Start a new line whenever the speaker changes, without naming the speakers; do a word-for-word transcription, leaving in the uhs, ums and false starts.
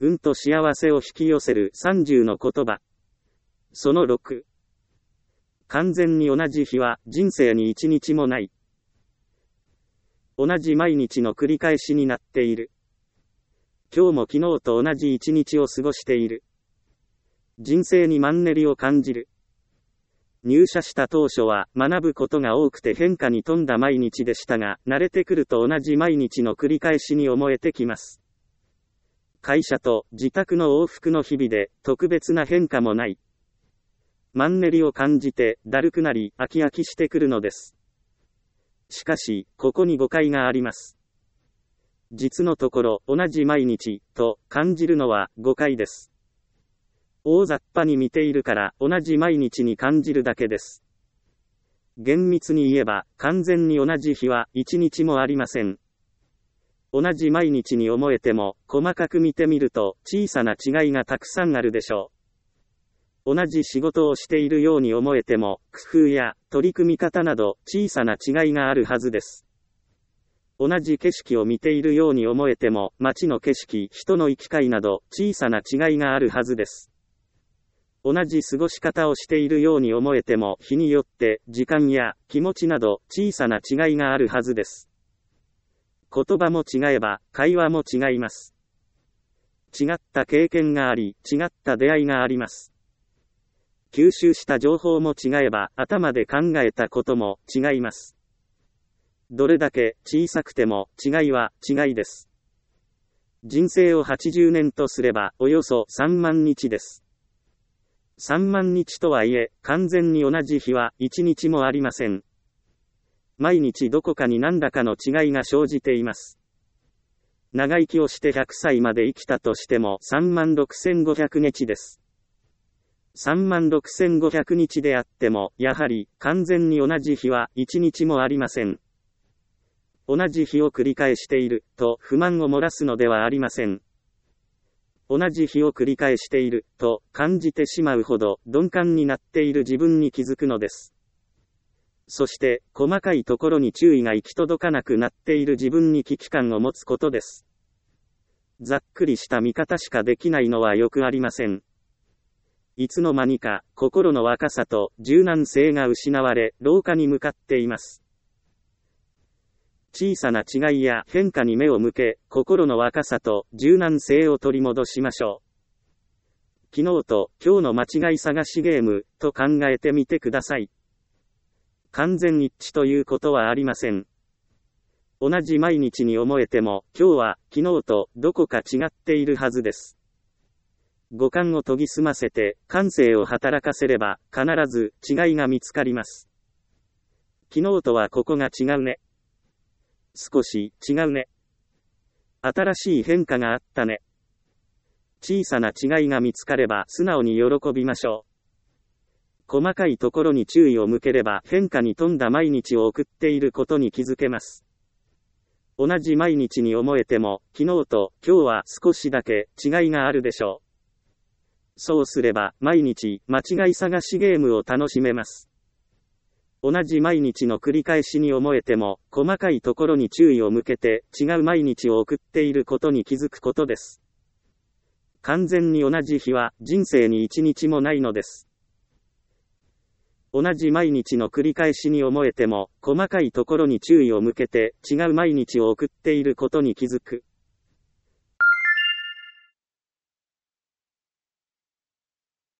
運と幸せを引き寄せるさんじゅうの言葉。そのろく。完全に同じ日は人生に一日もない。同じ毎日の繰り返しになっている。今日も昨日と同じ一日を過ごしている。人生にマンネリを感じる。入社した当初は学ぶことが多くて変化に富んだ毎日でしたが、慣れてくると同じ毎日の繰り返しに思えてきます。会社と自宅の往復の日々で特別な変化もない。マンネリを感じてだるくなり飽き飽きしてくるのです。しかし、ここに誤解があります。実のところ、同じ毎日と感じるのは誤解です。大雑把に見ているから同じ毎日に感じるだけです。厳密に言えば、完全に同じ日は一日もありません。同じ毎日に思えても、細かく見てみると小さな違いがたくさんあるでしょう。同じ仕事をしているように思えても、工夫や取り組み方など小さな違いがあるはずです。同じ景色を見ているように思えても、街の景色、人の行き交いなど小さな違いがあるはずです。同じ過ごし方をしているように思えても、日によって時間や気持ちなど小さな違いがあるはずです。言葉も違えば、会話も違います。違った経験があり、違った出会いがあります。吸収した情報も違えば、頭で考えたことも違います。どれだけ小さくても違いは違いです。人生をはちじゅうねんとすれば、およそさんまんにちです。さんまんにちとはいえ、完全に同じ日はいちにちもありません。毎日どこかに何らかの違いが生じています。長生きをしてひゃくさいまで生きたとしてもさんまんろくせんごひゃくにちです。さんまんろくせんごひゃくにちであっても、やはり完全に同じ日はいちにちもありません。同じ日を繰り返していると不満を漏らすのではありません。同じ日を繰り返していると感じてしまうほど鈍感になっている自分に気づくのです。そして、細かいところに注意が行き届かなくなっている自分に危機感を持つことです。ざっくりした見方しかできないのはよくありません。いつの間にか、心の若さと柔軟性が失われ、老化に向かっています。小さな違いや変化に目を向け、心の若さと柔軟性を取り戻しましょう。昨日と今日の間違い探しゲームと考えてみてください。完全一致ということはありません。同じ毎日に思えても、今日は昨日とどこか違っているはずです。五感を研ぎ澄ませて感性を働かせれば必ず違いが見つかります。昨日とはここが違うね。少し違うね。新しい変化があったね。小さな違いが見つかれば素直に喜びましょう。細かいところに注意を向ければ変化に富んだ毎日を送っていることに気づけます。同じ毎日に思えても、昨日と今日は少しだけ違いがあるでしょう。そうすれば、毎日、間違い探しゲームを楽しめます。同じ毎日の繰り返しに思えても、細かいところに注意を向けて、違う毎日を送っていることに気づくことです。完全に同じ日は、人生に一日もないのです。同じ毎日の繰り返しに思えても、細かいところに注意を向けて、違う毎日を送っていることに気づく。